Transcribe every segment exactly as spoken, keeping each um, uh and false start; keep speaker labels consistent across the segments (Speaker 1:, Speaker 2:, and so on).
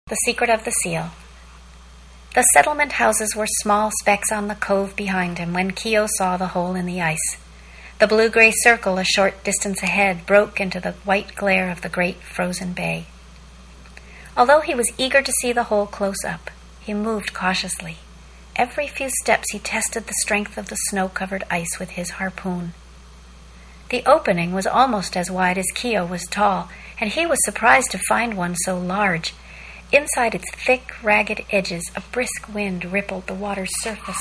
Speaker 1: The Secret of the Seal. The settlement houses were small specks on the cove behind him when Keo saw the hole in the ice. The blue-gray circle a short distance ahead broke into the white glare of the great frozen bay. Although he was eager to see the hole close up, he moved cautiously. Every few steps he tested the strength of the snow-covered ice with his harpoon. The opening was almost as wide as Keo was tall, and he was surprised to find one so large. Inside its thick, ragged edges, a brisk wind rippled the water's surface.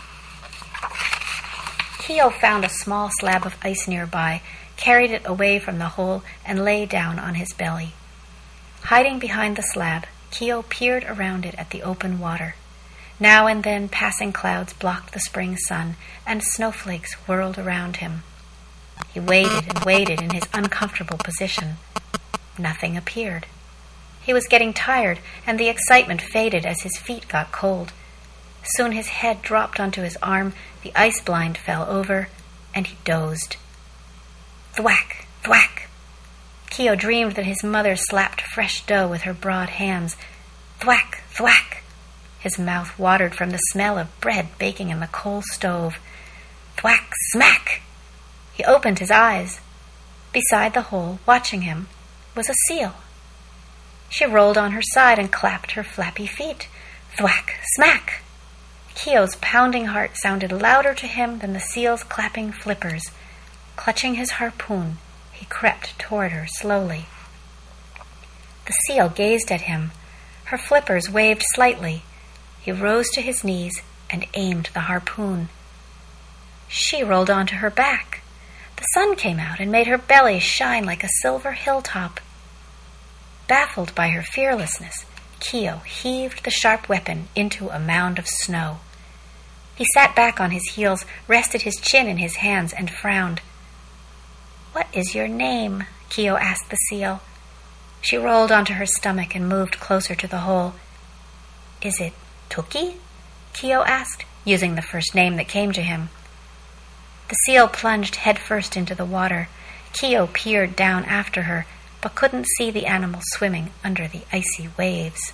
Speaker 1: Keo found a small slab of ice nearby, carried it away from the hole, and lay down on his belly. Hiding behind the slab, Keo peered around it at the open water. Now and then passing clouds blocked the spring sun, and snowflakes whirled around him. He waited and waited in his uncomfortable position. Nothing appeared. He was getting tired, and the excitement faded as his feet got cold. Soon his head dropped onto his arm, the ice blind fell over, and he dozed. Thwack! Thwack! Keo dreamed that his mother slapped fresh dough with her broad hands. Thwack! Thwack! His mouth watered from the smell of bread baking in the coal stove. Thwack! Smack! He opened his eyes. Beside the hole, watching him, was a seal. She rolled on her side and clapped her flappy feet. Thwack! Smack! Keo's pounding heart sounded louder to him than the seal's clapping flippers. Clutching his harpoon, he crept toward her slowly. The seal gazed at him. Her flippers waved slightly. He rose to his knees and aimed the harpoon. She rolled onto her back. The sun came out and made her belly shine like a silver hilltop. Baffled by her fearlessness, Keo heaved the sharp weapon into a mound of snow. He sat back on his heels, rested his chin in his hands, and frowned. "What is your name?" Keo asked the seal. She rolled onto her stomach and moved closer to the hole. "Is it Tuki?" Keo asked, using the first name that came to him. The seal plunged headfirst into the water. Keo peered down after her, but couldn't see the animal swimming under the icy waves.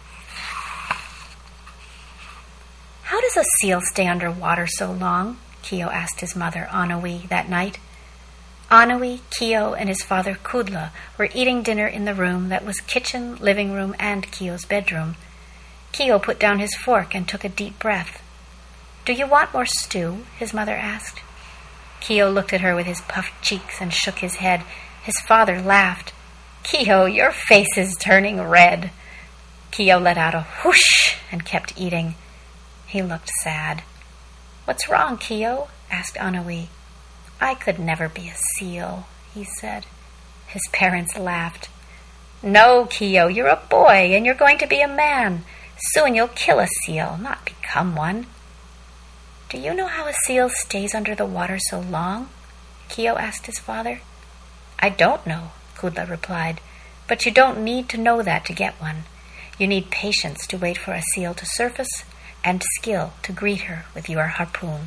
Speaker 1: "How does a seal stay under water so long?" Keo asked his mother, Anawi, that night. Anawi, Keo, and his father, Kudla, were eating dinner in the room that was kitchen, living room, and Keo's bedroom. Keo put down his fork and took a deep breath. "Do you want more stew?" his mother asked. Keo looked at her with his puffed cheeks and shook his head. His father laughed. "Keo, your face is turning red." Keo let out a whoosh and kept eating. He looked sad. "What's wrong, Keo?" asked Anawi. "I could never be a seal," he said. His parents laughed. "No, Keo, you're a boy and you're going to be a man. Soon you'll kill a seal, not become one." "Do you know how a seal stays under the water so long?" Keo asked his father. "I don't know," Kudla replied, "but you don't need to know that to get one. You need patience to wait for a seal to surface and skill to greet her with your harpoon."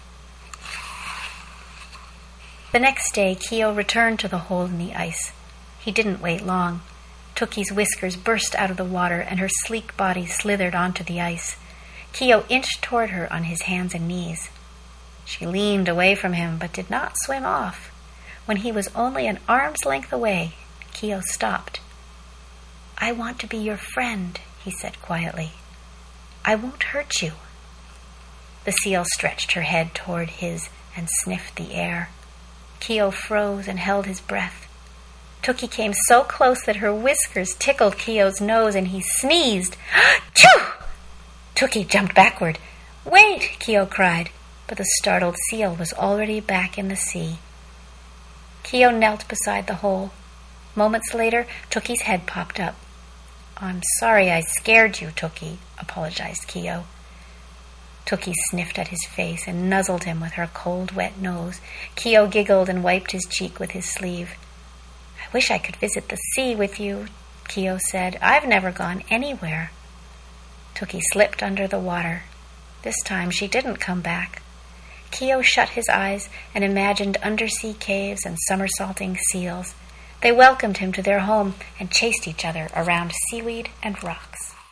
Speaker 1: The next day, Keo returned to the hole in the ice. He didn't wait long. Tuki's whiskers burst out of the water and her sleek body slithered onto the ice. Keo inched toward her on his hands and knees. She leaned away from him but did not swim off. When he was only an arm's length away, Keo stopped. "I want to be your friend," he said quietly. "I won't hurt you." The seal stretched her head toward his and sniffed the air. Keo froze and held his breath. Tuki came so close that her whiskers tickled Keo's nose and he sneezed. "Achoo!" Tuki jumped backward. "Wait!" Keo cried, but the startled seal was already back in the sea. Keo knelt beside the hole. Moments later, Tuki's head popped up. "I'm sorry I scared you, Tuki," apologized Keo. Tuki sniffed at his face and nuzzled him with her cold, wet nose. Keo giggled and wiped his cheek with his sleeve. "I wish I could visit the sea with you," Keo said. "I've never gone anywhere." Tuki slipped under the water. This time she didn't come back. Keo shut his eyes and imagined undersea caves and somersaulting seals. They welcomed him to their home and chased each other around seaweed and rocks.